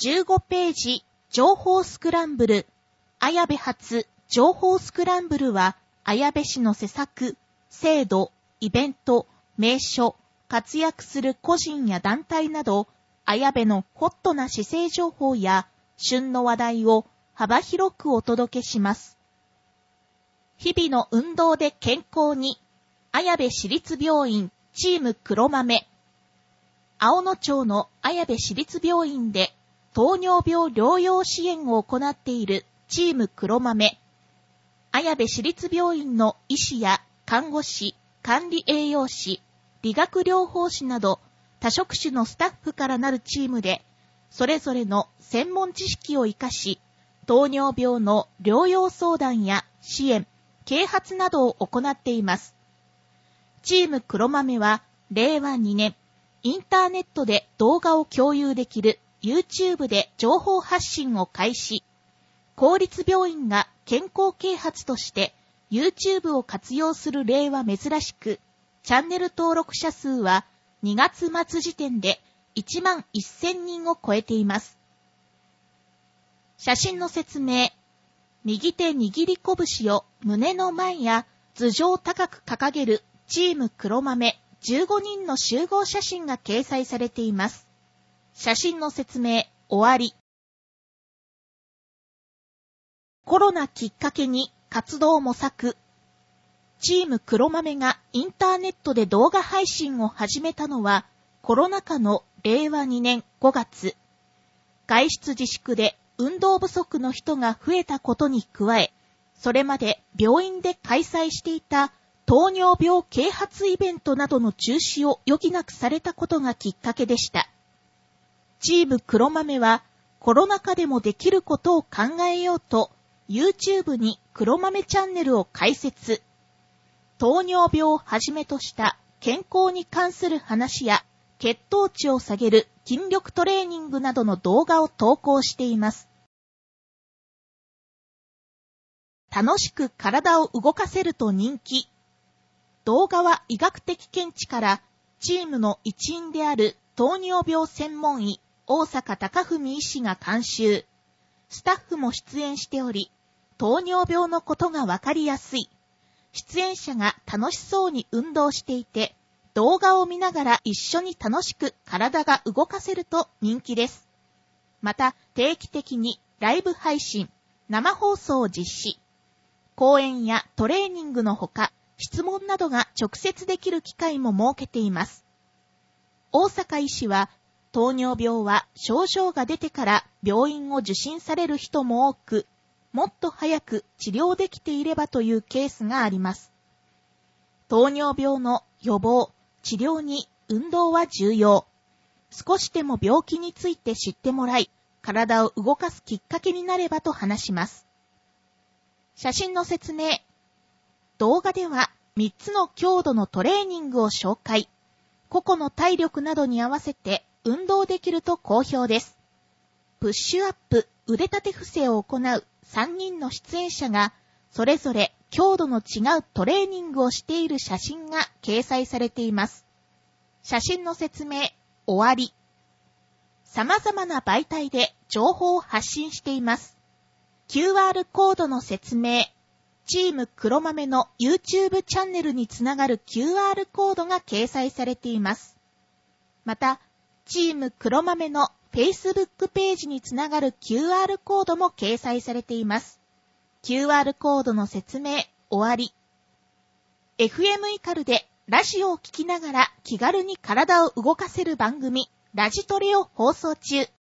15ページ、情報スクランブル。綾部発情報スクランブルは、綾部市の施策、制度、イベント、名所、活躍する個人や団体など、綾部のホットな市政情報や、旬の話題を幅広くお届けします。日々の運動で健康に、綾部市立病院チーム黒豆。青野町の綾部市立病院で糖尿病療養支援を行っているチーム黒豆。綾部市立病院の医師や看護師、管理栄養士、理学療法士など多職種のスタッフからなるチームで、それぞれの専門知識を生かし、糖尿病の療養相談や支援、啓発などを行っています。チーム黒豆は令和2年、インターネットで動画を共有できる YouTube で情報発信を開始。公立病院が健康啓発として YouTube を活用する例は珍しく、チャンネル登録者数は2月末時点で1万1000人を超えています。写真の説明。右手握り拳を胸の前や頭上高く掲げるチーム黒豆15人の集合写真が掲載されています。写真の説明終わり。コロナきっかけに活動模索。チーム黒豆がインターネットで動画配信を始めたのはコロナ禍の令和2年5月。外出自粛で運動不足の人が増えたことに加え、それまで病院で開催していた糖尿病啓発イベントなどの中止を余儀なくされたことがきっかけでした。チーム黒豆はコロナ禍でもできることを考えようと YouTube に黒豆チャンネルを開設。糖尿病をはじめとした健康に関する話や血糖値を下げる筋力トレーニングなどの動画を投稿しています。楽しく体を動かせると人気。動画は医学的見地からチームの一員である糖尿病専門医大坂貴文医師が監修。スタッフも出演しており、糖尿病のことがわかりやすい。出演者が楽しそうに運動していて、動画を見ながら一緒に楽しく体が動かせると人気です。また定期的にライブ配信、生放送を実施。講演やトレーニングのほか、質問などが直接できる機会も設けています。大坂医師は、糖尿病は症状が出てから病院を受診される人も多く、もっと早く治療できていればというケースがあります。糖尿病の予防、治療に運動は重要。少しでも病気について知ってもらい、体を動かすきっかけになればと話します。写真の説明。動画では3つの強度のトレーニングを紹介。個々の体力などに合わせて運動できると好評です。プッシュアップ、腕立て伏せを行う3人の出演者が、それぞれ強度の違うトレーニングをしている写真が掲載されています。写真の説明、終わり。様々な媒体で情報を発信しています。QR コードの説明。チーム黒豆の YouTube チャンネルにつながる QR コードが掲載されています。また、チーム黒豆の Facebook ページにつながる QR コードも掲載されています。QR コードの説明、終わり。FM イカルでラジオを聞きながら気軽に体を動かせる番組、ラジトレを放送中。